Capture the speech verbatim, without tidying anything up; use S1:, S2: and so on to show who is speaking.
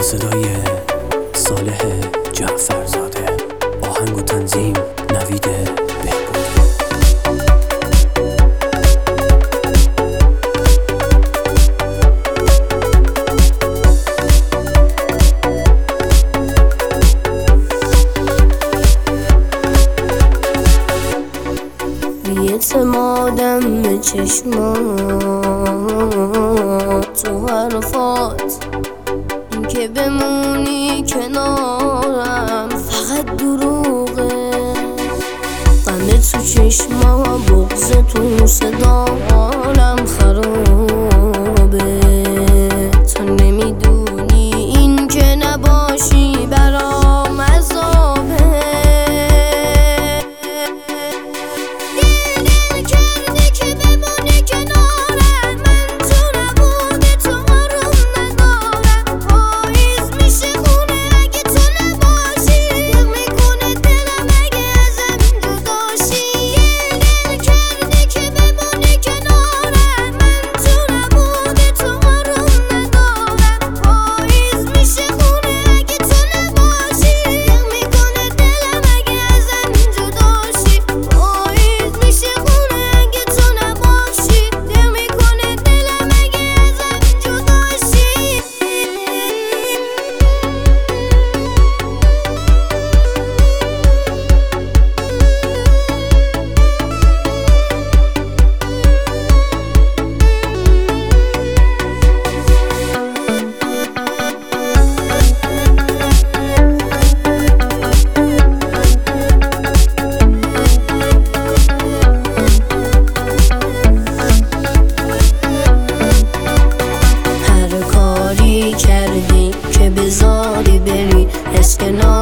S1: صدای صالح جعفرزاده، آهنگ و تنظیم نوید بهبودی.
S2: بی‌اعتمادم به چشمات تو حرفات، این که بمونی کنارم فقط دروغه. غم تو چشما، بغض تو صدا، حالم خرابه. تو نمیدونی این که نباشی برام عذابه. کردی که بذاری بری، حس که